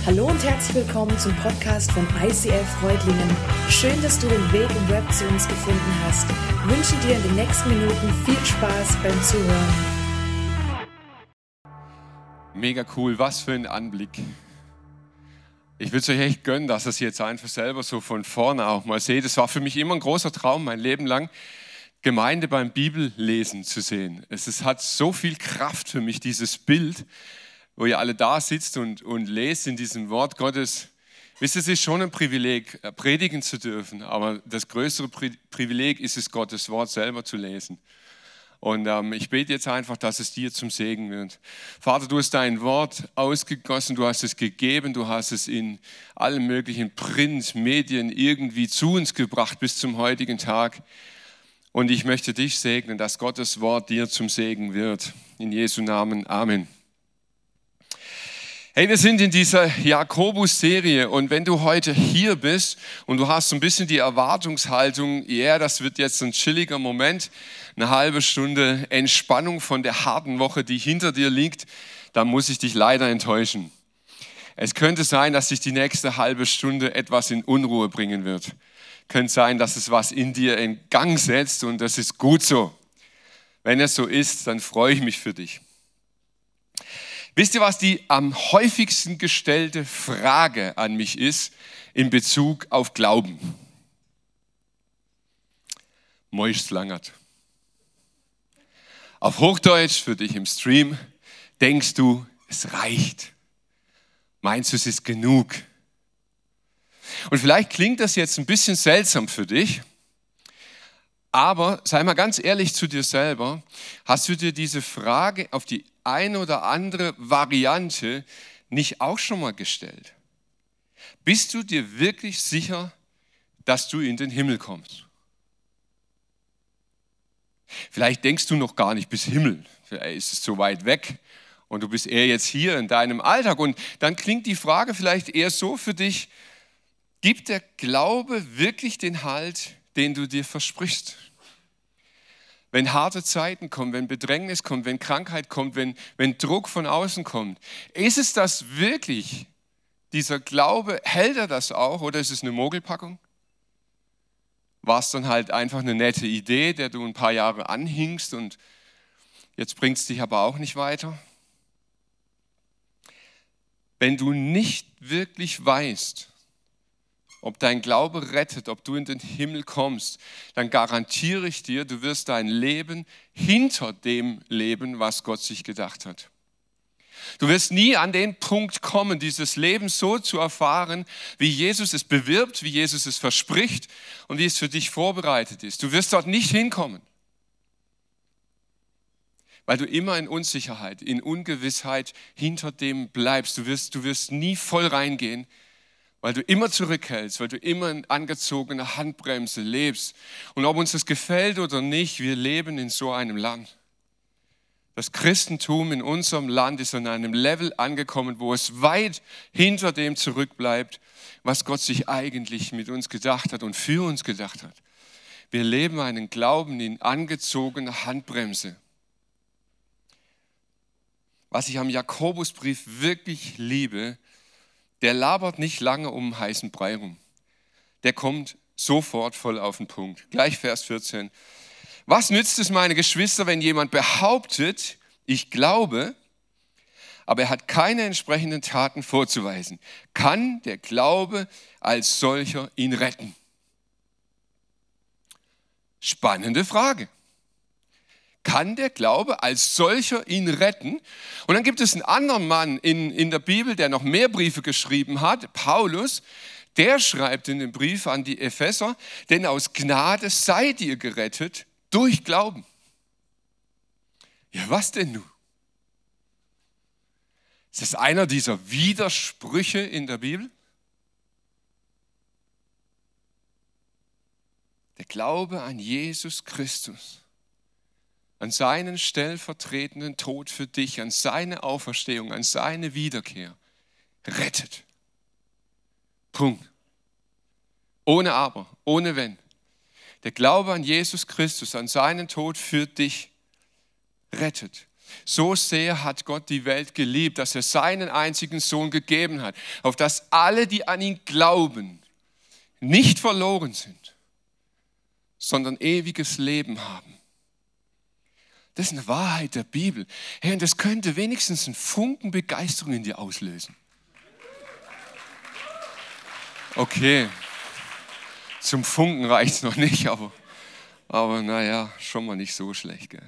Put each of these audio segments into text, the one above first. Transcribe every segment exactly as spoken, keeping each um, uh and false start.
Hallo und herzlich willkommen zum Podcast von I C F Reutlingen. Schön, dass du den Weg im Web zu uns gefunden hast. Ich wünsche dir in den nächsten Minuten viel Spaß beim Zuhören. Mega cool, was für ein Anblick. Ich würde es euch echt gönnen, dass ihr es jetzt einfach selber so von vorne auch mal seht. Es war für mich immer ein großer Traum, mein Leben lang Gemeinde beim Bibellesen zu sehen. Es, es hat so viel Kraft für mich, dieses Bild, wo ihr alle da sitzt und, und lest in diesem Wort Gottes. Wisst ihr, es ist schon ein Privileg, predigen zu dürfen, aber das größere Pri- Privileg ist es, Gottes Wort selber zu lesen. Und ähm, ich bete jetzt einfach, dass es dir zum Segen wird. Vater, du hast dein Wort ausgegossen, du hast es gegeben, du hast es in allen möglichen Print, Medien irgendwie zu uns gebracht bis zum heutigen Tag. Und ich möchte dich segnen, dass Gottes Wort dir zum Segen wird. In Jesu Namen, Amen. Hey, wir sind in dieser Jakobus-Serie und wenn du heute hier bist und du hast so ein bisschen die Erwartungshaltung, ja, yeah, das wird jetzt ein chilliger Moment, eine halbe Stunde Entspannung von der harten Woche, die hinter dir liegt, dann muss ich dich leider enttäuschen. Es könnte sein, dass sich die nächste halbe Stunde etwas in Unruhe bringen wird. Könnte sein, dass es was in dir in Gang setzt und das ist gut so. Wenn es so ist, dann freue ich mich für dich. Wisst ihr, was die am häufigsten gestellte Frage an mich ist in Bezug auf Glauben? Moist langert. Auf Hochdeutsch für dich im Stream, denkst du, es reicht? Meinst du, es ist genug? Und vielleicht klingt das jetzt ein bisschen seltsam für dich, aber sei mal ganz ehrlich zu dir selber, hast du dir diese Frage auf die eine oder andere Variante nicht auch schon mal gestellt? Bist du dir wirklich sicher, dass du in den Himmel kommst? Vielleicht denkst du noch gar nicht bis Himmel, vielleicht ist es so weit weg und du bist eher jetzt hier in deinem Alltag und dann klingt die Frage vielleicht eher so für dich: Gibt der Glaube wirklich den Halt, den du dir versprichst? Wenn harte Zeiten kommen, wenn Bedrängnis kommt, wenn Krankheit kommt, wenn, wenn Druck von außen kommt, ist es das wirklich, dieser Glaube, hält er das auch oder ist es eine Mogelpackung? War es dann halt einfach eine nette Idee, der du ein paar Jahre anhingst und jetzt bringt es dich aber auch nicht weiter? Wenn du nicht wirklich weißt, ob dein Glaube rettet, ob du in den Himmel kommst, dann garantiere ich dir, du wirst dein Leben hinter dem leben, was Gott sich gedacht hat. Du wirst nie an den Punkt kommen, dieses Leben so zu erfahren, wie Jesus es bewirbt, wie Jesus es verspricht und wie es für dich vorbereitet ist. Du wirst dort nicht hinkommen, weil du immer in Unsicherheit, in Ungewissheit hinter dem bleibst. Du wirst, du wirst nie voll reingehen, weil du immer zurückhältst, weil du immer in angezogener Handbremse lebst. Und ob uns das gefällt oder nicht, wir leben in so einem Land. Das Christentum in unserem Land ist an einem Level angekommen, wo es weit hinter dem zurückbleibt, was Gott sich eigentlich mit uns gedacht hat und für uns gedacht hat. Wir leben einen Glauben in angezogener Handbremse. Was ich am Jakobusbrief wirklich liebe, der labert nicht lange um einen heißen Brei rum. Der kommt sofort voll auf den Punkt. Gleich Vers vierzehn. Was nützt es, meine Geschwister, wenn jemand behauptet, ich glaube, aber er hat keine entsprechenden Taten vorzuweisen? Kann der Glaube als solcher ihn retten? Spannende Frage. Kann der Glaube als solcher ihn retten? Und dann gibt es einen anderen Mann in, in der Bibel, der noch mehr Briefe geschrieben hat, Paulus. Der schreibt in dem Brief an die Epheser, denn aus Gnade seid ihr gerettet durch Glauben. Ja, was denn nun? Ist das einer dieser Widersprüche in der Bibel? Der Glaube an Jesus Christus, an seinen stellvertretenden Tod für dich, an seine Auferstehung, an seine Wiederkehr, rettet. Punkt. Ohne Aber, ohne Wenn. Der Glaube an Jesus Christus, an seinen Tod für dich, rettet. So sehr hat Gott die Welt geliebt, dass er seinen einzigen Sohn gegeben hat, auf dass alle, die an ihn glauben, nicht verloren sind, sondern ewiges Leben haben. Das ist eine Wahrheit der Bibel. Hey, und das könnte wenigstens einen Funken Begeisterung in dir auslösen. Okay, zum Funken reicht es noch nicht, aber, aber naja, schon mal nicht so schlecht, gell?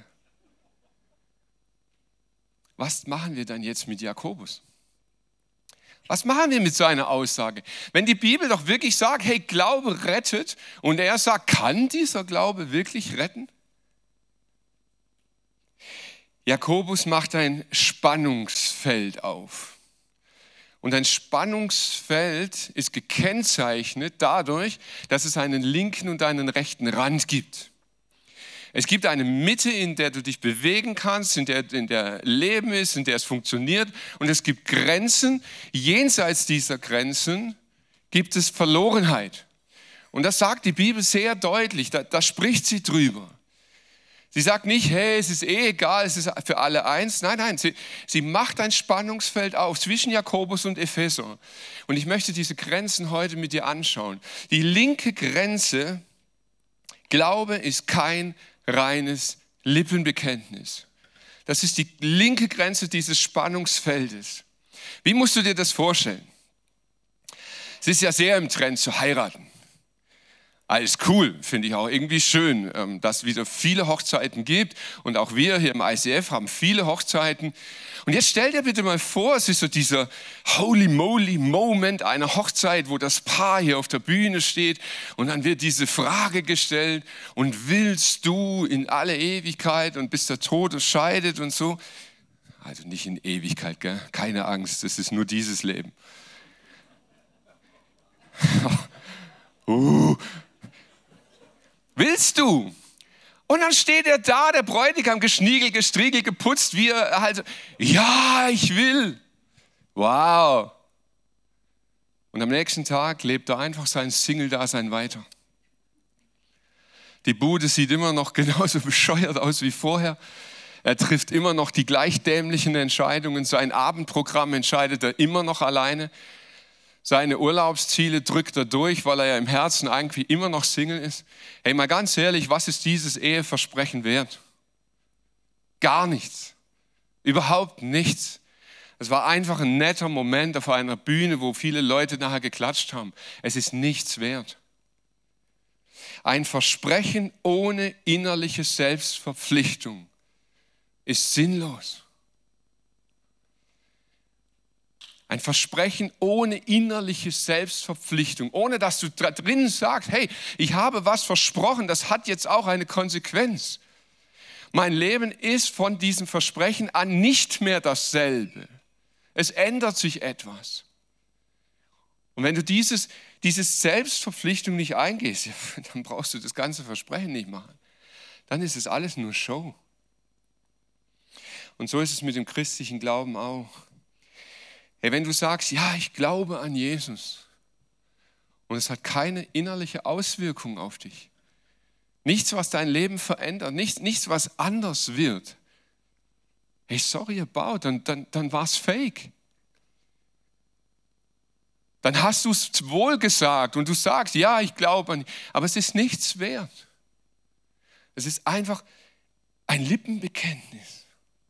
Was machen wir dann jetzt mit Jakobus? Was machen wir mit seiner Aussage? Wenn die Bibel doch wirklich sagt, hey, Glaube rettet, und er sagt, kann dieser Glaube wirklich retten? Jakobus macht ein Spannungsfeld auf. Und ein Spannungsfeld ist gekennzeichnet dadurch, dass es einen linken und einen rechten Rand gibt. Es gibt eine Mitte, in der du dich bewegen kannst, in der, in der Leben ist, in der es funktioniert. Und es gibt Grenzen. Jenseits dieser Grenzen gibt es Verlorenheit. Und das sagt die Bibel sehr deutlich. Da, da spricht sie drüber. Sie sagt nicht, hey, es ist eh egal, es ist für alle eins. Nein, nein, sie, sie macht ein Spannungsfeld auf zwischen Jakobus und Epheser. Und ich möchte diese Grenzen heute mit dir anschauen. Die linke Grenze, Glaube ist kein reines Lippenbekenntnis. Das ist die linke Grenze dieses Spannungsfeldes. Wie musst du dir das vorstellen? Es ist ja sehr im Trend zu heiraten. Alles cool, finde ich auch irgendwie schön, dass es wieder viele Hochzeiten gibt. Und auch wir hier im I C F haben viele Hochzeiten. Und jetzt stell dir bitte mal vor, es ist so dieser holy moly Moment einer Hochzeit, wo das Paar hier auf der Bühne steht und dann wird diese Frage gestellt: Und willst du in alle Ewigkeit und bis der Tod uns scheidet und so? Also nicht in Ewigkeit, gell? Keine Angst, das ist nur dieses Leben. uh. Willst du? Und dann steht er da, der Bräutigam, geschniegelt, gestriegelt, geputzt, wie er halt, ja, ich will. Wow. Und am nächsten Tag lebt er einfach sein Single-Dasein weiter. Die Bude sieht immer noch genauso bescheuert aus wie vorher. Er trifft immer noch die gleich dämlichen Entscheidungen. Sein Abendprogramm entscheidet er immer noch alleine. Seine Urlaubsziele drückt er durch, weil er ja im Herzen eigentlich immer noch Single ist. Hey, mal ganz ehrlich, was ist dieses Eheversprechen wert? Gar nichts. Überhaupt nichts. Es war einfach ein netter Moment auf einer Bühne, wo viele Leute nachher geklatscht haben. Es ist nichts wert. Ein Versprechen ohne innerliche Selbstverpflichtung ist sinnlos. Ein Versprechen ohne innerliche Selbstverpflichtung, ohne dass du da drin sagst, hey, ich habe was versprochen, das hat jetzt auch eine Konsequenz. Mein Leben ist von diesem Versprechen an nicht mehr dasselbe. Es ändert sich etwas. Und wenn du dieses, diese Selbstverpflichtung nicht eingehst, ja, dann brauchst du das ganze Versprechen nicht machen. Dann ist es alles nur Show. Und so ist es mit dem christlichen Glauben auch. Hey, wenn du sagst, ja, ich glaube an Jesus und es hat keine innerliche Auswirkung auf dich, nichts, was dein Leben verändert, nichts, nichts was anders wird, hey, sorry about, dann, dann, dann war es fake. Dann hast du es wohl gesagt und du sagst, ja, ich glaube an, aber es ist nichts wert. Es ist einfach ein Lippenbekenntnis.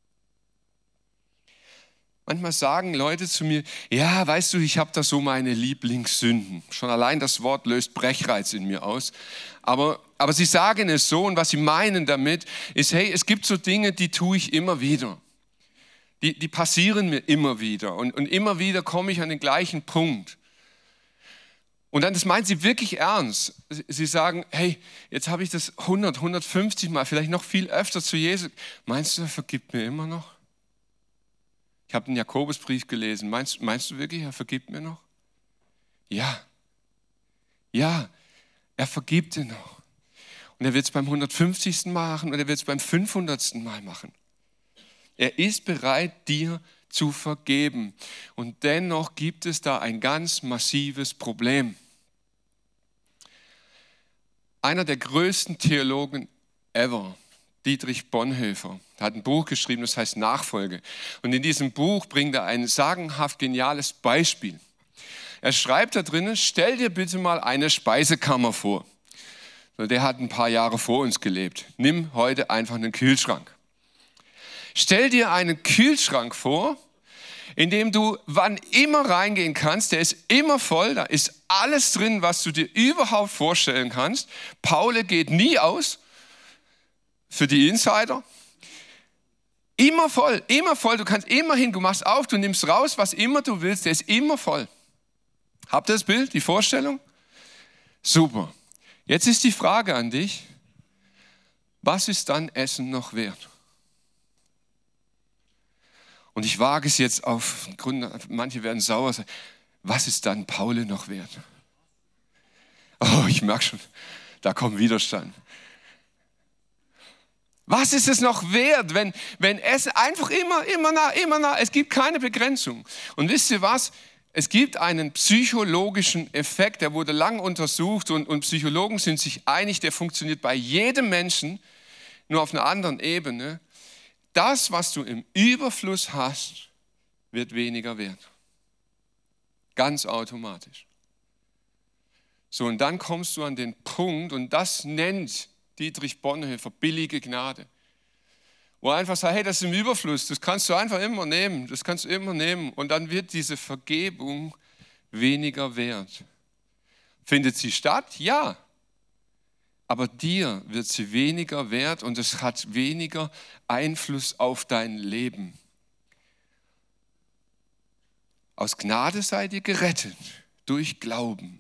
Manchmal sagen Leute zu mir, ja, weißt du, ich habe da so meine Lieblingssünden. Schon allein das Wort löst Brechreiz in mir aus. Aber, aber sie sagen es so und was sie meinen damit ist, hey, es gibt so Dinge, die tue ich immer wieder. Die, die passieren mir immer wieder und, und immer wieder komme ich an den gleichen Punkt. Und dann, das meinen sie wirklich ernst. Sie sagen, hey, jetzt habe ich das hundert, hundertfünfzig Mal, vielleicht noch viel öfter zu Jesus. Meinst du, er vergibt mir immer noch? Ich habe den Jakobusbrief gelesen. Meinst, meinst du wirklich, er vergibt mir noch? Ja. Ja, er vergibt dir noch. Und er wird es beim hundertfünfzigsten Mal machen und er wird es beim fünfhundertsten Mal machen. Er ist bereit, dir zu vergeben. Und dennoch gibt es da ein ganz massives Problem. Einer der größten Theologen ever, Dietrich Bonhoeffer. Er hat ein Buch geschrieben, das heißt Nachfolge. Und in diesem Buch bringt er ein sagenhaft geniales Beispiel. Er schreibt da drinnen, stell dir bitte mal eine Speisekammer vor. Der hat ein paar Jahre vor uns gelebt. Nimm heute einfach einen Kühlschrank. Stell dir einen Kühlschrank vor, in dem du wann immer reingehen kannst. Der ist immer voll, da ist alles drin, was du dir überhaupt vorstellen kannst. Paule geht nie aus, für die Insider. Immer voll, immer voll. Du kannst immer hin, du machst auf, du nimmst raus, was immer du willst. Der ist immer voll. Habt ihr das Bild, die Vorstellung? Super. Jetzt ist die Frage an dich, was ist dann Essen noch wert? Und ich wage es jetzt auf Grund, manche werden sauer sein, was ist dann Paule noch wert? Oh, ich merke schon, da kommt Widerstand. Was ist es noch wert, wenn, wenn Essen einfach immer, immer nah, immer nah, es gibt keine Begrenzung. Und wisst ihr was? Es gibt einen psychologischen Effekt, der wurde lang untersucht und, und Psychologen sind sich einig, der funktioniert bei jedem Menschen, nur auf einer anderen Ebene. Das, was du im Überfluss hast, wird weniger wert. Ganz automatisch. So, und dann kommst du an den Punkt, und das nennt Dietrich Bonhoeffer billige Gnade. Wo er einfach sagt, hey, das ist im Überfluss, das kannst du einfach immer nehmen, das kannst du immer nehmen. Und dann wird diese Vergebung weniger wert. Findet sie statt? Ja. Aber dir wird sie weniger wert und es hat weniger Einfluss auf dein Leben. Aus Gnade seid ihr gerettet, durch Glauben.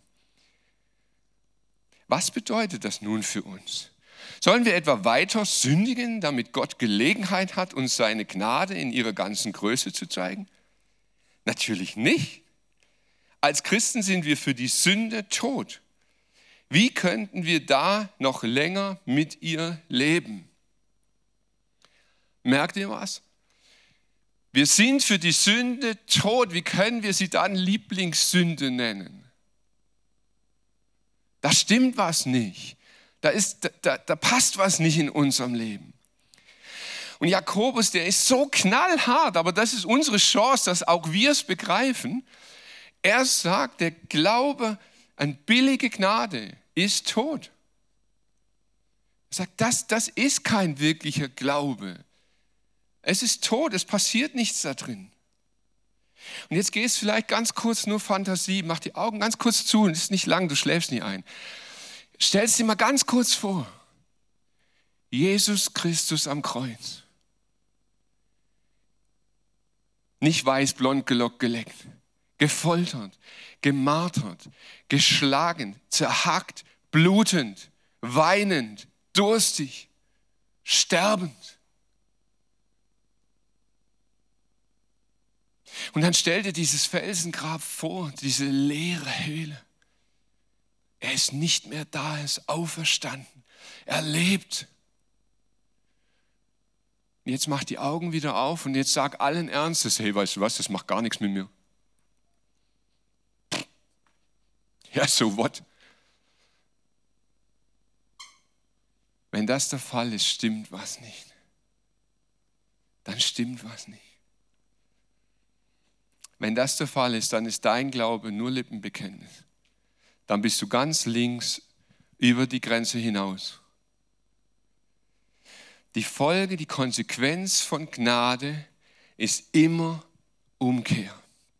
Was bedeutet das nun für uns? Sollen wir etwa weiter sündigen, damit Gott Gelegenheit hat, uns seine Gnade in ihrer ganzen Größe zu zeigen? Natürlich nicht. Als Christen sind wir für die Sünde tot. Wie könnten wir da noch länger mit ihr leben? Merkt ihr was? Wir sind für die Sünde tot. Wie können wir sie dann Lieblingssünde nennen? Da stimmt was nicht. Da, ist, da, da passt was nicht in unserem Leben. Und Jakobus, der ist so knallhart, aber das ist unsere Chance, dass auch wir es begreifen. Er sagt, der Glaube an billige Gnade ist tot. Er sagt, das, das ist kein wirklicher Glaube. Es ist tot, es passiert nichts da drin. Und jetzt gehst du vielleicht ganz kurz nur Fantasie, mach die Augen ganz kurz zu und es ist nicht lang, du schläfst nie ein. Stell es dir mal ganz kurz vor. Jesus Christus am Kreuz. Nicht weiß, blond, gelockt, geleckt. Gefoltert, gemartert, geschlagen, zerhackt, blutend, weinend, durstig, sterbend. Und dann stell dir dieses Felsengrab vor, diese leere Höhle. Er ist nicht mehr da, er ist auferstanden. Er lebt. Und jetzt mach die Augen wieder auf und jetzt sag allen Ernstes, hey, weißt du was, das macht gar nichts mit mir. Ja, so what? Wenn das der Fall ist, stimmt was nicht. Dann stimmt was nicht. Wenn das der Fall ist, dann ist dein Glaube nur Lippenbekenntnis. Dann bist du ganz links über die Grenze hinaus. Die Folge, die Konsequenz von Gnade ist immer Umkehr.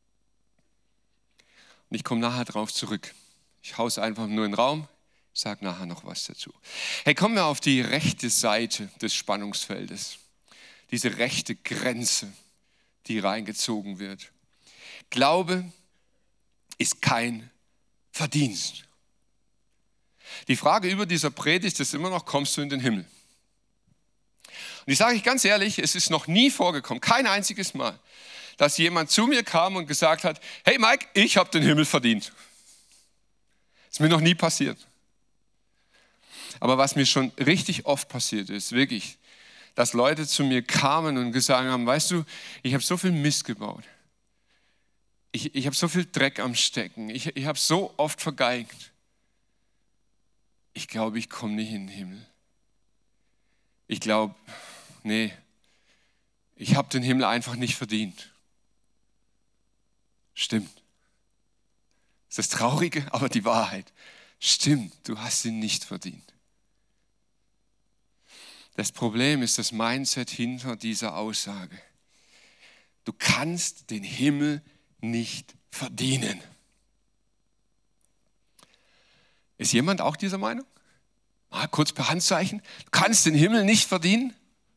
Und ich komme nachher drauf zurück. Ich hau's einfach nur in den Raum, sage nachher noch was dazu. Hey, kommen wir auf die rechte Seite des Spannungsfeldes. Diese rechte Grenze, die reingezogen wird. Glaube ist kein Verdienst. Die Frage über dieser Predigt ist immer noch, kommst du in den Himmel? Und ich sage euch ganz ehrlich, es ist noch nie vorgekommen, kein einziges Mal, dass jemand zu mir kam und gesagt hat, hey Mike, ich habe den Himmel verdient. Ist mir noch nie passiert. Aber was mir schon richtig oft passiert ist, wirklich, dass Leute zu mir kamen und gesagt haben, weißt du, ich habe so viel Mist gebaut. Ich, ich habe so viel Dreck am Stecken. Ich, ich habe so oft vergeigt. Ich glaube, ich komme nicht in den Himmel. ich glaube, nee, ich habe den Himmel einfach nicht verdient. Stimmt. Das ist das Traurige, aber die Wahrheit. Stimmt, du hast ihn nicht verdient. Das Problem ist das Mindset hinter dieser Aussage. Du kannst den Himmel nicht verdienen. Ist jemand auch dieser Meinung? Mal kurz per Handzeichen. Du kannst den Himmel nicht verdienen?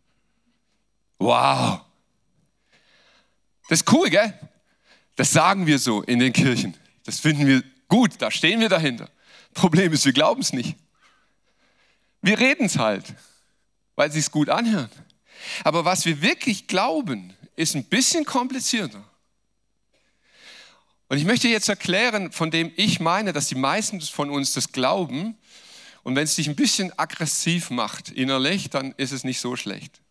Wow. Das ist cool, gell? Das sagen wir so in den Kirchen. Das finden wir gut, da stehen wir dahinter. Problem ist, wir glauben es nicht. Wir reden es halt, weil sie es gut anhören. Aber was wir wirklich glauben, ist ein bisschen komplizierter. Und ich möchte jetzt erklären, von dem ich meine, dass die meisten von uns das glauben. Und wenn es dich ein bisschen aggressiv macht innerlich, dann ist es nicht so schlecht.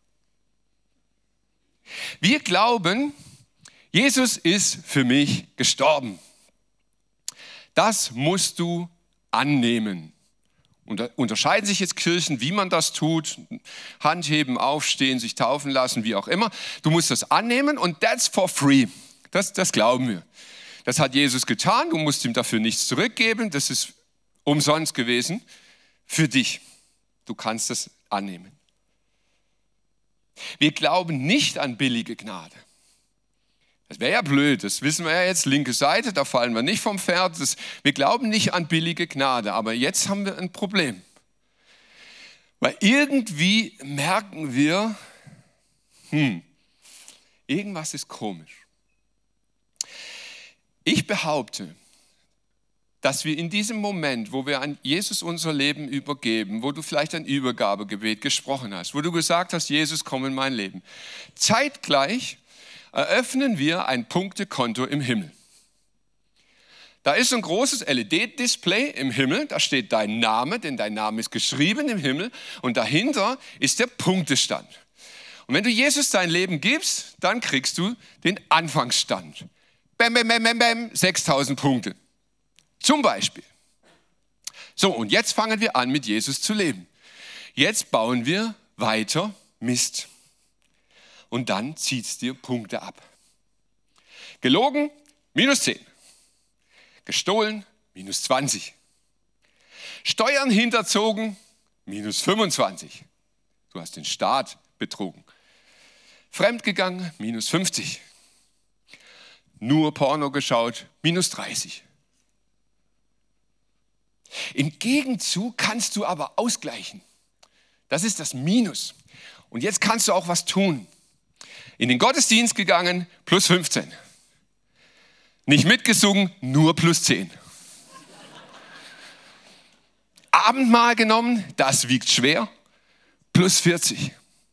Wir glauben, Jesus ist für mich gestorben. Das musst du annehmen. Und da unterscheiden sich jetzt Kirchen, wie man das tut. Handheben, aufstehen, sich taufen lassen, wie auch immer. Du musst das annehmen und that's for free. Das, das glauben wir. Das hat Jesus getan. Du musst ihm dafür nichts zurückgeben. Das ist umsonst gewesen für dich. Du kannst das annehmen. Wir glauben nicht an billige Gnade. Das wäre ja blöd, das wissen wir ja jetzt, linke Seite, da fallen wir nicht vom Pferd. Das, wir glauben nicht an billige Gnade, aber jetzt haben wir ein Problem. Weil irgendwie merken wir, hm, irgendwas ist komisch. Ich behaupte, dass wir in diesem Moment, wo wir an Jesus unser Leben übergeben, wo du vielleicht ein Übergabegebet gesprochen hast, wo du gesagt hast, Jesus, komm in mein Leben, zeitgleich eröffnen wir ein Punktekonto im Himmel. Da ist ein großes L E D-Display im Himmel, da steht dein Name, denn dein Name ist geschrieben im Himmel und dahinter ist der Punktestand. Und wenn du Jesus dein Leben gibst, dann kriegst du den Anfangsstand. Bäm, bäm, bäm, bäm, bäm, sechstausend Punkte. Zum Beispiel. So, und jetzt fangen wir an, mit Jesus zu leben. Jetzt bauen wir weiter Mist. Und dann zieht es dir Punkte ab. Gelogen, minus zehn. Gestohlen, minus zwanzig. Steuern hinterzogen, minus fünfundzwanzig. Du hast den Staat betrogen. Fremdgegangen, minus fünfzig. Nur Porno geschaut, minus dreißig. Im Gegenzug kannst du aber ausgleichen. Das ist das Minus. Und jetzt kannst du auch was tun. In den Gottesdienst gegangen, plus fünfzehn. Nicht mitgesungen, nur plus zehn. Abendmahl genommen, das wiegt schwer, plus vierzig.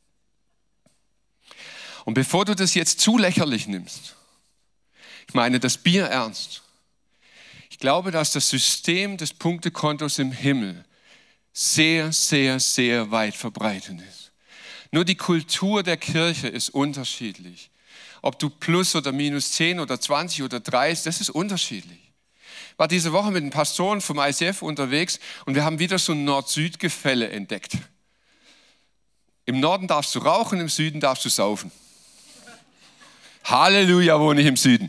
Und bevor du das jetzt zu lächerlich nimmst, ich meine das Bier ernst, ich glaube, dass das System des Punktekontos im Himmel sehr, sehr, sehr weit verbreitet ist. Nur die Kultur der Kirche ist unterschiedlich. Ob du plus oder minus zehn oder zwanzig oder dreißig, das ist unterschiedlich. Ich war diese Woche mit den Pastoren vom I C F unterwegs und wir haben wieder so ein Nord-Süd-Gefälle entdeckt. Im Norden darfst du rauchen, im Süden darfst du saufen. Halleluja, wohne ich im Süden.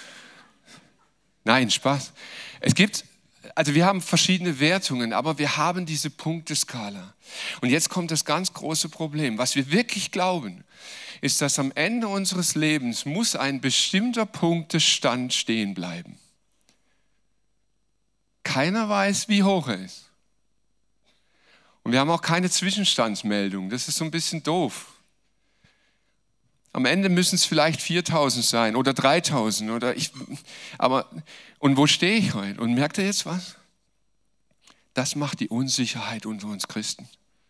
Nein, Spaß. Es gibt, also wir haben verschiedene Wertungen, aber wir haben diese Punkteskala. Und jetzt kommt das ganz große Problem. Was wir wirklich glauben, ist, dass am Ende unseres Lebens muss ein bestimmter Punktestand stehen bleiben. Keiner weiß, wie hoch er ist. Und wir haben auch keine Zwischenstandsmeldung. Das ist so ein bisschen doof. Am Ende müssen es vielleicht viertausend sein oder dreitausend. Oder ich, aber, und wo stehe ich heute? Und merkt ihr jetzt was? Das macht die Unsicherheit unter uns Christen.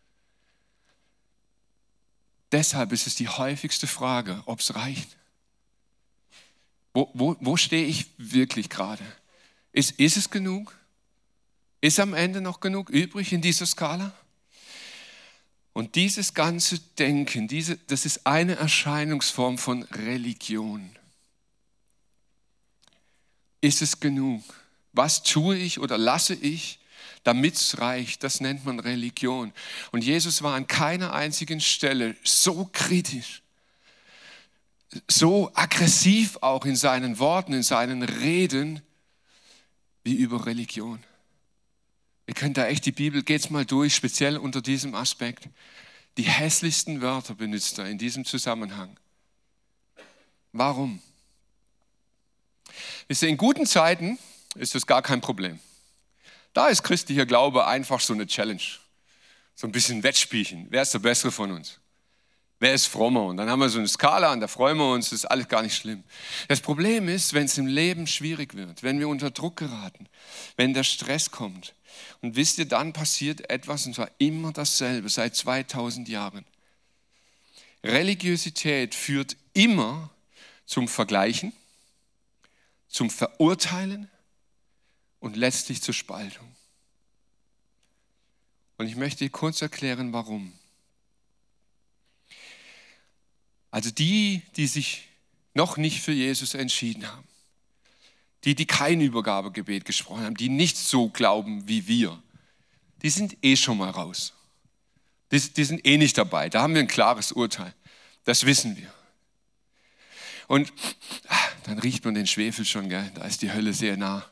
Deshalb ist es die häufigste Frage, ob es reicht. Wo, wo, wo stehe ich wirklich gerade? Ist, ist es genug? Ist am Ende noch genug übrig in dieser Skala? Und dieses ganze Denken, diese, das ist eine Erscheinungsform von Religion. Ist es genug? Was tue ich oder lasse ich, damit es reicht. Das nennt man Religion. Und Jesus war an keiner einzigen Stelle so kritisch, so aggressiv auch in seinen Worten, in seinen Reden, wie über Religion. Ihr könnt da echt, die Bibel, geht's mal durch, speziell unter diesem Aspekt. Die hässlichsten Wörter benutzt er in diesem Zusammenhang. Warum? Wisst ihr, in guten Zeiten ist das gar kein Problem. Da ist christlicher Glaube einfach so eine Challenge. So ein bisschen Wettspielchen. Wer ist der Bessere von uns? Wer ist frommer? Und dann haben wir so eine Skala und da freuen wir uns, das ist alles gar nicht schlimm. Das Problem ist, wenn es im Leben schwierig wird, wenn wir unter Druck geraten, wenn der Stress kommt. Und wisst ihr, dann passiert etwas, und zwar immer dasselbe, seit zweitausend Jahren. Religiosität führt immer zum Vergleichen, zum Verurteilen und letztlich zur Spaltung. Und ich möchte kurz erklären, warum. Also die, die sich noch nicht für Jesus entschieden haben, die, die kein Übergabegebet gesprochen haben, die nicht so glauben wie wir, die sind eh schon mal raus. Die, die sind eh nicht dabei. Da haben wir ein klares Urteil. Das wissen wir. Und ach, dann riecht man den Schwefel schon, gell? Da ist die Hölle sehr nah.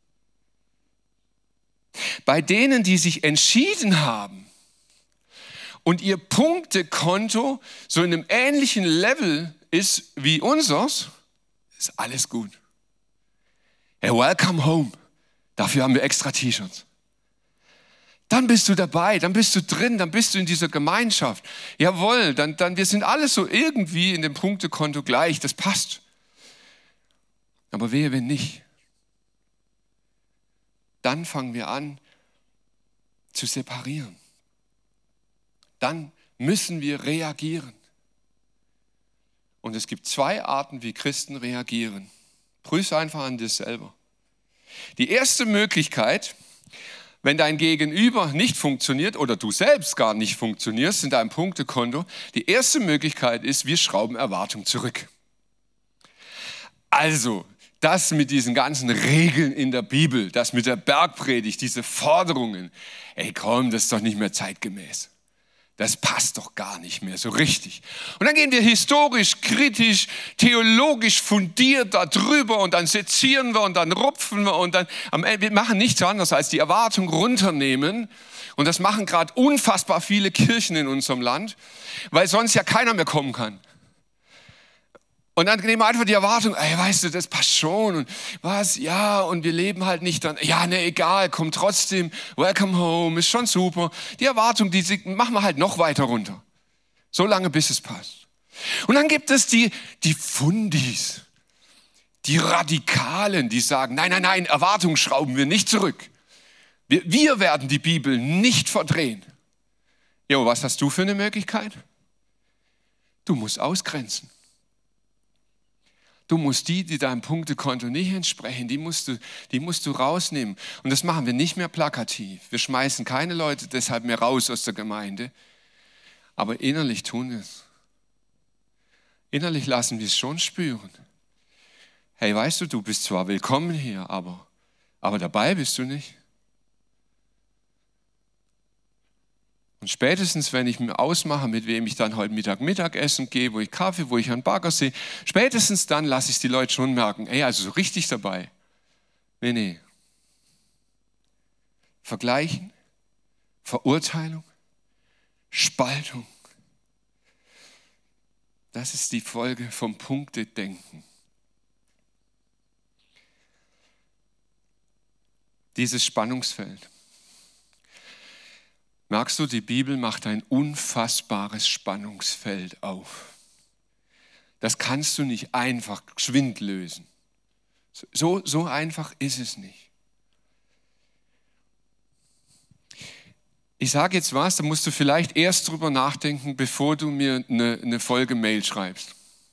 Bei denen, die sich entschieden haben und ihr Punktekonto so in einem ähnlichen Level ist wie unseres, ist alles gut. Hey, welcome home. Dafür haben wir extra T-Shirts. Dann bist du dabei, dann bist du drin, dann bist du in dieser Gemeinschaft. Jawohl, dann, dann wir sind alle so irgendwie in dem Punktekonto gleich, das passt. Aber wehe, wenn nicht. Dann fangen wir an zu separieren. Dann müssen wir reagieren. Und es gibt zwei Arten, wie Christen reagieren. Prüf einfach an dir selber. Die erste Möglichkeit, wenn dein Gegenüber nicht funktioniert oder du selbst gar nicht funktionierst in deinem Punktekonto, die erste Möglichkeit ist, wir schrauben Erwartung zurück. Also, das mit diesen ganzen Regeln in der Bibel, das mit der Bergpredigt, diese Forderungen, ey komm, das ist doch nicht mehr zeitgemäß. Das passt doch gar nicht mehr so richtig. Und dann gehen wir historisch, kritisch, theologisch fundiert da drüber und dann sezieren wir und dann rupfen wir und dann, am Ende, wir machen nichts anderes als die Erwartung runternehmen. Und das machen gerade unfassbar viele Kirchen in unserem Land, weil sonst ja keiner mehr kommen kann. Und dann nehmen wir einfach die Erwartung, ey, weißt du, das passt schon und was, ja, und wir leben halt nicht dann, ja, ne, egal, komm trotzdem, welcome home, ist schon super. Die Erwartung, die machen wir halt noch weiter runter. So lange, bis es passt. Und dann gibt es die, die Fundis, die Radikalen, die sagen, nein, nein, nein, Erwartungen schrauben wir nicht zurück. Wir, wir werden die Bibel nicht verdrehen. Jo, was hast du für eine Möglichkeit? Du musst ausgrenzen. Du musst die, die deinem Punktekonto nicht entsprechen, die musst du, die musst du rausnehmen. Und das machen wir nicht mehr plakativ. Wir schmeißen keine Leute deshalb mehr raus aus der Gemeinde. Aber innerlich tun wir es. Innerlich lassen wir es schon spüren. Hey, weißt du, du bist zwar willkommen hier, aber, aber dabei bist du nicht. Und spätestens, wenn ich mir ausmache, mit wem ich dann heute Mittag Mittagessen gehe, wo ich Kaffee, wo ich einen Bagger sehe, spätestens dann lasse ich die Leute schon merken, ey, also so richtig dabei. Nee, nee. Vergleichen, Verurteilung, Spaltung. Das ist die Folge vom Punktedenken. Dieses Spannungsfeld. Merkst du, die Bibel macht ein unfassbares Spannungsfeld auf. Das kannst du nicht einfach geschwind lösen. So, so einfach ist es nicht. Ich sage jetzt was, da musst du vielleicht erst drüber nachdenken, bevor du mir eine, eine Folge-Mail schreibst.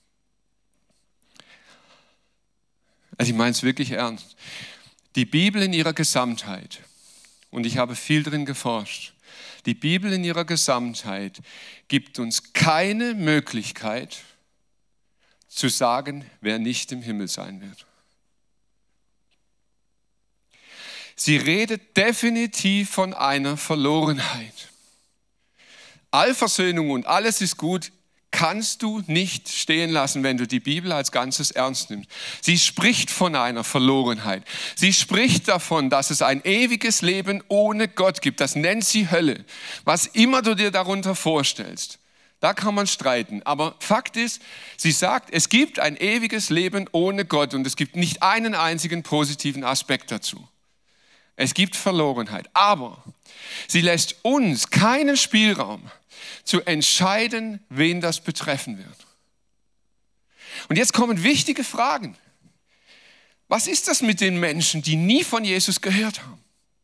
Also ich meine es wirklich ernst. Die Bibel in ihrer Gesamtheit, und ich habe viel drin geforscht, die Bibel in ihrer Gesamtheit gibt uns keine Möglichkeit zu sagen, wer nicht im Himmel sein wird. Sie redet definitiv von einer Verlorenheit. Allversöhnung und alles ist gut kannst du nicht stehen lassen, wenn du die Bibel als Ganzes ernst nimmst. Sie spricht von einer Verlorenheit. Sie spricht davon, dass es ein ewiges Leben ohne Gott gibt. Das nennt sie Hölle. Was immer du dir darunter vorstellst, da kann man streiten. Aber Fakt ist, sie sagt, es gibt ein ewiges Leben ohne Gott und es gibt nicht einen einzigen positiven Aspekt dazu. Es gibt Verlorenheit. Aber sie lässt uns keinen Spielraum zu entscheiden, wen das betreffen wird. Und jetzt kommen wichtige Fragen. Was ist das mit den Menschen, die nie von Jesus gehört haben?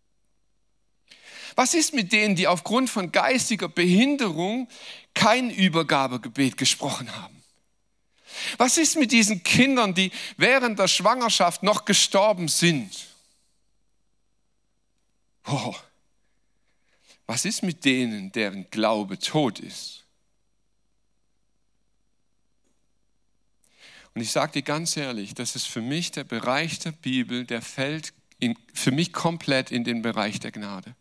Was ist mit denen, die aufgrund von geistiger Behinderung kein Übergabegebet gesprochen haben? Was ist mit diesen Kindern, die während der Schwangerschaft noch gestorben sind? Oh. Was ist mit denen, deren Glaube tot ist? Und ich sage dir ganz ehrlich, das ist für mich der Bereich der Bibel, der fällt in, für mich komplett in den Bereich der Gnade.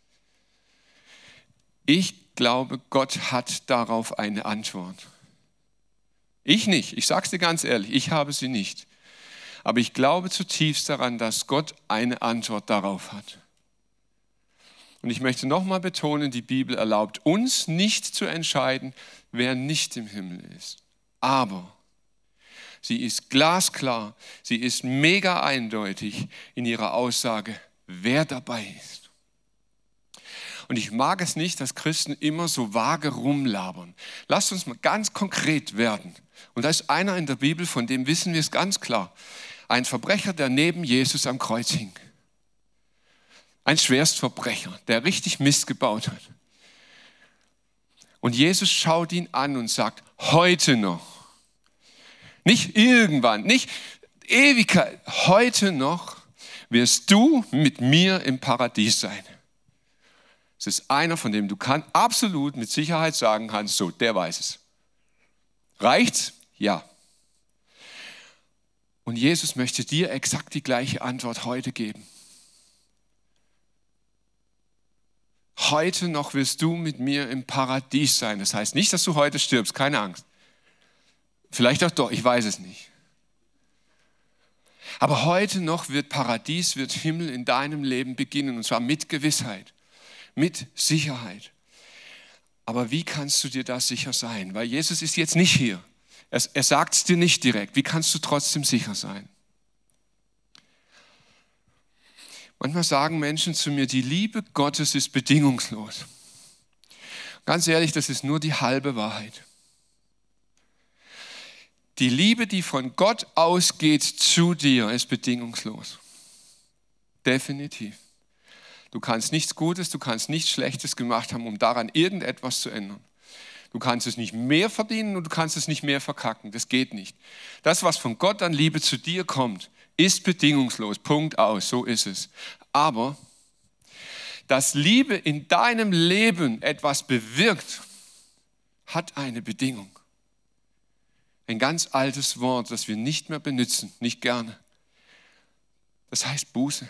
Ich glaube, Gott hat darauf eine Antwort. Ich nicht, ich sage es dir ganz ehrlich, ich habe sie nicht. Aber ich glaube zutiefst daran, dass Gott eine Antwort darauf hat. Und ich möchte nochmal betonen, die Bibel erlaubt uns nicht zu entscheiden, wer nicht im Himmel ist. Aber sie ist glasklar, sie ist mega eindeutig in ihrer Aussage, wer dabei ist. Und ich mag es nicht, dass Christen immer so vage rumlabern. Lasst uns mal ganz konkret werden. Und da ist einer in der Bibel, von dem wissen wir es ganz klar. Ein Verbrecher, der neben Jesus am Kreuz hing. Ein Schwerstverbrecher, der richtig Mist gebaut hat. Und Jesus schaut ihn an und sagt, heute noch. Nicht irgendwann, nicht Ewigkeit, heute noch wirst du mit mir im Paradies sein. Es ist einer, von dem du kann, absolut mit Sicherheit sagen kannst, so, der weiß es. Reicht's? Ja. Und Jesus möchte dir exakt die gleiche Antwort heute geben. Heute noch wirst du mit mir im Paradies sein. Das heißt nicht, dass du heute stirbst, keine Angst. Vielleicht auch doch, ich weiß es nicht. Aber heute noch wird Paradies, wird Himmel in deinem Leben beginnen. Und zwar mit Gewissheit, mit Sicherheit. Aber wie kannst du dir das sicher sein? Weil Jesus ist jetzt nicht hier. Er, er sagt es dir nicht direkt. Wie kannst du trotzdem sicher sein? Manchmal sagen Menschen zu mir, die Liebe Gottes ist bedingungslos. Ganz ehrlich, das ist nur die halbe Wahrheit. Die Liebe, die von Gott ausgeht zu dir, ist bedingungslos. Definitiv. Du kannst nichts Gutes, du kannst nichts Schlechtes gemacht haben, um daran irgendetwas zu ändern. Du kannst es nicht mehr verdienen und du kannst es nicht mehr verkacken. Das geht nicht. Das, was von Gott an Liebe zu dir kommt, ist bedingungslos. Punkt aus. So ist es. Aber dass Liebe in deinem Leben etwas bewirkt, hat eine Bedingung. Ein ganz altes Wort, das wir nicht mehr benutzen, nicht gerne. Das heißt Buße.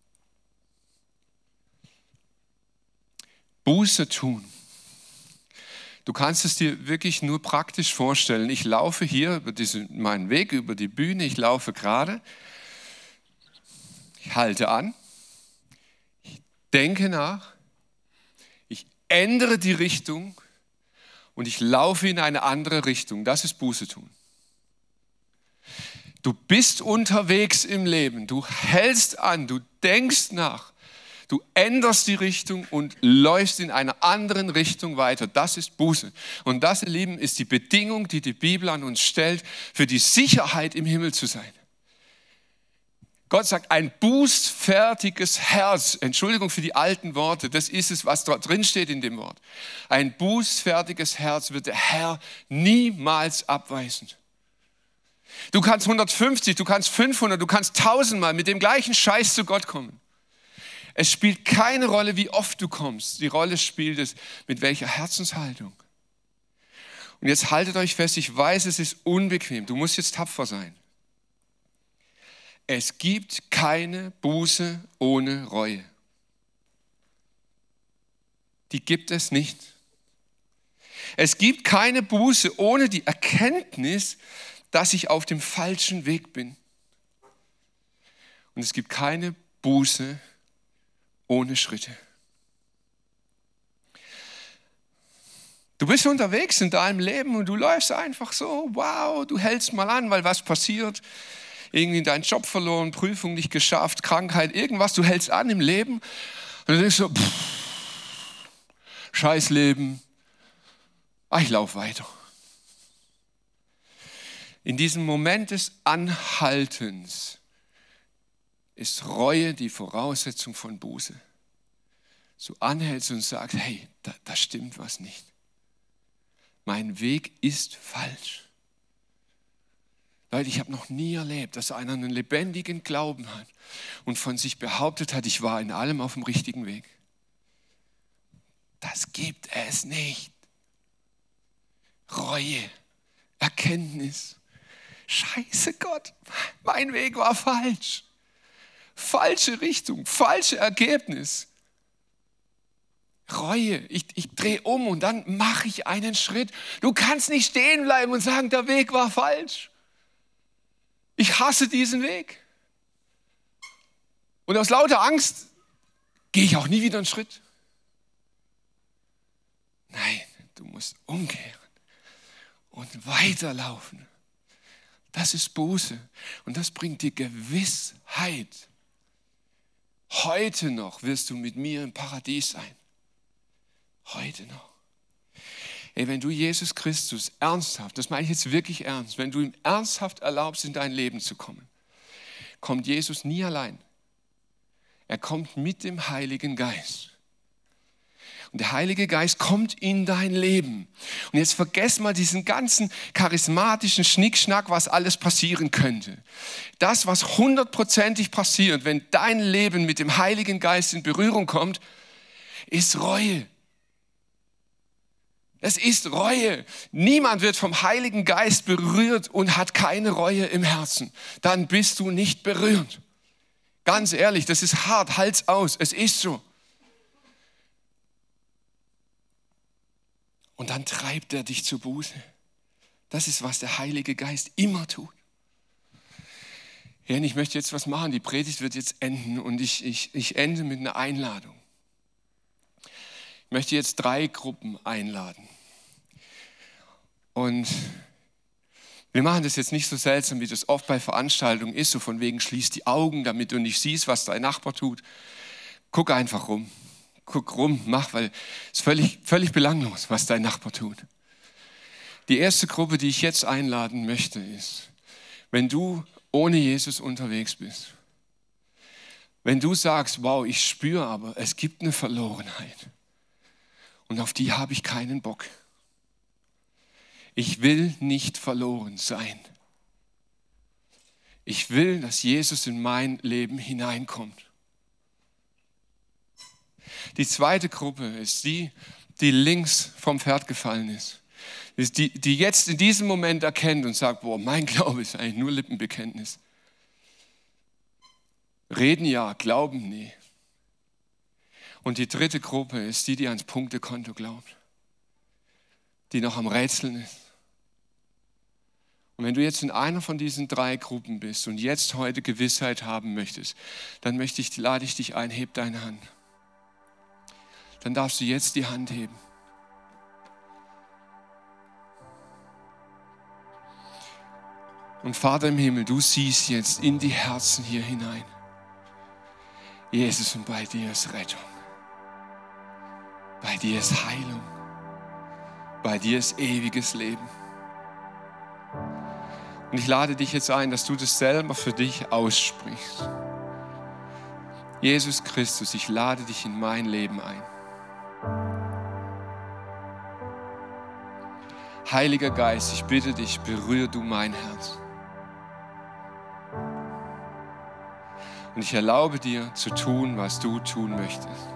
Buße tun. Du kannst es dir wirklich nur praktisch vorstellen. Ich laufe hier über diesen, meinen Weg, über die Bühne, ich laufe gerade, ich halte an, ich denke nach, ich ändere die Richtung und ich laufe in eine andere Richtung. Das ist Buße tun. Du bist unterwegs im Leben, du hältst an, du denkst nach. Du änderst die Richtung und läufst in einer anderen Richtung weiter. Das ist Buße. Und das, ihr Lieben, ist die Bedingung, die die Bibel an uns stellt, für die Sicherheit im Himmel zu sein. Gott sagt, ein bußfertiges Herz, Entschuldigung für die alten Worte, das ist es, was dort drin steht in dem Wort. Ein bußfertiges Herz wird der Herr niemals abweisen. Du kannst hundertfünfzig, du kannst fünfhundert, du kannst tausendmal mit dem gleichen Scheiß zu Gott kommen. Es spielt keine Rolle, wie oft du kommst. Die Rolle spielt es, mit welcher Herzenshaltung. Und jetzt haltet euch fest, ich weiß, es ist unbequem. Du musst jetzt tapfer sein. Es gibt keine Buße ohne Reue. Die gibt es nicht. Es gibt keine Buße ohne die Erkenntnis, dass ich auf dem falschen Weg bin. Und es gibt keine Buße ohne Schritte. Du bist unterwegs in deinem Leben und du läufst einfach so, wow, du hältst mal an, weil was passiert? Irgendwie deinen Job verloren, Prüfung nicht geschafft, Krankheit, irgendwas, du hältst an im Leben und du denkst so, pff, scheiß Leben, ach, ich laufe weiter. In diesem Moment des Anhaltens ist Reue die Voraussetzung von Buße. Du anhältst und sagst, hey, da, da stimmt was nicht. Mein Weg ist falsch. Leute, ich habe noch nie erlebt, dass einer einen lebendigen Glauben hat und von sich behauptet hat, ich war in allem auf dem richtigen Weg. Das gibt es nicht. Reue, Erkenntnis. Scheiße Gott, mein Weg war falsch. Falsche Richtung, falsche Ergebnis. Reue, ich, ich drehe um und dann mache ich einen Schritt. Du kannst nicht stehen bleiben und sagen, der Weg war falsch. Ich hasse diesen Weg. Und aus lauter Angst gehe ich auch nie wieder einen Schritt. Nein, du musst umkehren und weiterlaufen. Das ist Buße und das bringt dir Gewissheit. Heute noch wirst du mit mir im Paradies sein. Heute noch. Ey, wenn du Jesus Christus ernsthaft, das meine ich jetzt wirklich ernst, wenn du ihm ernsthaft erlaubst, in dein Leben zu kommen, kommt Jesus nie allein. Er kommt mit dem Heiligen Geist. Und der Heilige Geist kommt in dein Leben. Und jetzt vergess mal diesen ganzen charismatischen Schnickschnack, was alles passieren könnte. Das, was hundertprozentig passiert, wenn dein Leben mit dem Heiligen Geist in Berührung kommt, ist Reue. Es ist Reue. Niemand wird vom Heiligen Geist berührt und hat keine Reue im Herzen. Dann bist du nicht berührt. Ganz ehrlich, das ist hart, halt's aus. Es ist so. Und dann treibt er dich zur Buße. Das ist, was der Heilige Geist immer tut. Herr, ich möchte jetzt was machen. Die Predigt wird jetzt enden und ich, ich, ich ende mit einer Einladung. Ich möchte jetzt drei Gruppen einladen. Und wir machen das jetzt nicht so seltsam, wie das oft bei Veranstaltungen ist, so von wegen schließ die Augen, damit du nicht siehst, was dein Nachbar tut. Guck einfach rum. Guck rum, mach, weil es ist völlig, völlig belanglos, was dein Nachbar tut. Die erste Gruppe, die ich jetzt einladen möchte, ist, wenn du ohne Jesus unterwegs bist, wenn du sagst, wow, ich spüre aber, es gibt eine Verlorenheit und auf die habe ich keinen Bock. Ich will nicht verloren sein. Ich will, dass Jesus in mein Leben hineinkommt. Die zweite Gruppe ist die, die links vom Pferd gefallen ist. Ist die, die jetzt in diesem Moment erkennt und sagt, boah, mein Glaube ist eigentlich nur Lippenbekenntnis. Reden ja, glauben nee. Und die dritte Gruppe ist die, die ans Punktekonto glaubt. Die noch am Rätseln ist. Und wenn du jetzt in einer von diesen drei Gruppen bist und jetzt heute Gewissheit haben möchtest, dann möchte ich, lade ich dich ein, heb deine Hand. Dann darfst du jetzt die Hand heben. Und Vater im Himmel, du siehst jetzt in die Herzen hier hinein. Jesus, und bei dir ist Rettung. Bei dir ist Heilung. Bei dir ist ewiges Leben. Und ich lade dich jetzt ein, dass du das selber für dich aussprichst. Jesus Christus, ich lade dich in mein Leben ein. Heiliger Geist, ich bitte dich, berühre du mein Herz. Und ich erlaube dir zu tun, was du tun möchtest.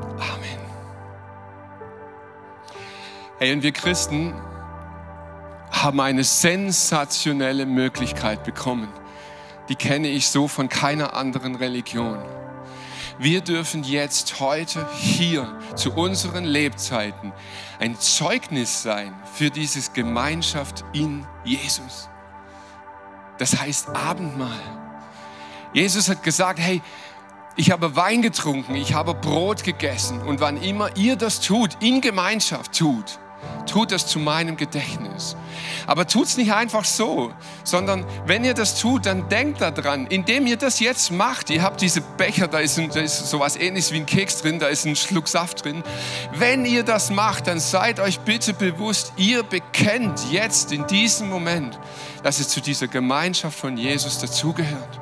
Amen. Hey, und wir Christen haben eine sensationelle Möglichkeit bekommen. Die kenne ich so von keiner anderen Religion. Wir dürfen jetzt, heute, hier, zu unseren Lebzeiten ein Zeugnis sein für diese Gemeinschaft in Jesus. Das heißt Abendmahl. Jesus hat gesagt, hey, ich habe Wein getrunken, ich habe Brot gegessen und wann immer ihr das tut, in Gemeinschaft tut, tut das zu meinem Gedächtnis. Aber tut es nicht einfach so, sondern wenn ihr das tut, dann denkt daran, indem ihr das jetzt macht, ihr habt diese Becher, da ist, ein, da ist sowas ähnliches wie ein Keks drin, da ist ein Schluck Saft drin. Wenn ihr das macht, dann seid euch bitte bewusst, ihr bekennt jetzt in diesem Moment, dass ihr zu dieser Gemeinschaft von Jesus dazugehört.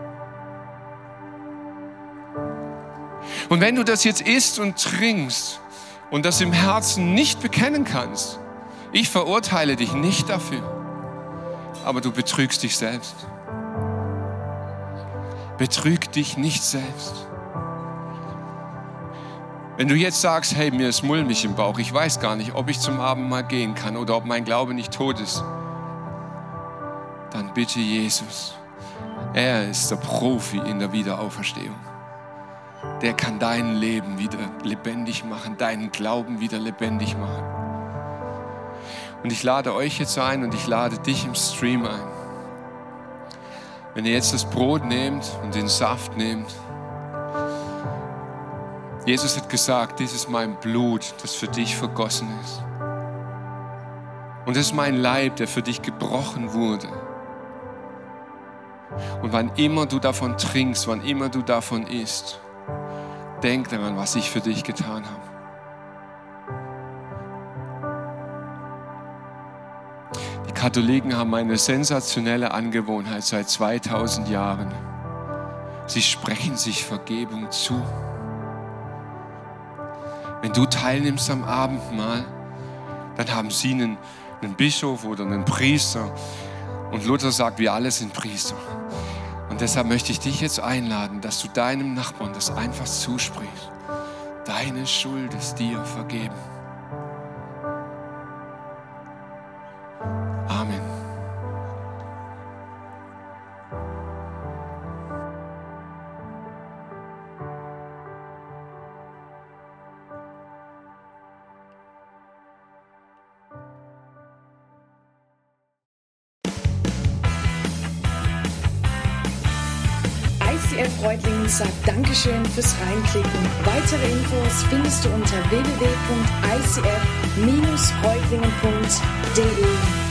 Und wenn du das jetzt isst und trinkst und das im Herzen nicht bekennen kannst, ich verurteile dich nicht dafür, aber du betrügst dich selbst. Betrüg dich nicht selbst. Wenn du jetzt sagst, hey, mir ist mulmig im Bauch, ich weiß gar nicht, ob ich zum Abendmahl gehen kann oder ob mein Glaube nicht tot ist, dann bitte Jesus. Er ist der Profi in der Wiederauferstehung. Der kann dein Leben wieder lebendig machen, deinen Glauben wieder lebendig machen. Und ich lade euch jetzt ein und ich lade dich im Stream ein. Wenn ihr jetzt das Brot nehmt und den Saft nehmt, Jesus hat gesagt, dies ist mein Blut, das für dich vergossen ist. Und das ist mein Leib, der für dich gebrochen wurde. Und wann immer du davon trinkst, wann immer du davon isst, denk daran, was ich für dich getan habe. Die Katholiken haben eine sensationelle Angewohnheit seit zweitausend Jahren. Sie sprechen sich Vergebung zu. Wenn du teilnimmst am Abendmahl, dann haben sie einen, einen Bischof oder einen Priester. Und Luther sagt, wir alle sind Priester. Und deshalb möchte ich dich jetzt einladen, dass du deinem Nachbarn das einfach zusprichst. Deine Schuld ist dir vergeben. Amen. I C F Reutlingen sagt Dankeschön fürs Reinklicken. Weitere Infos findest du unter w w w punkt i c f dash reutlingen punkt d e.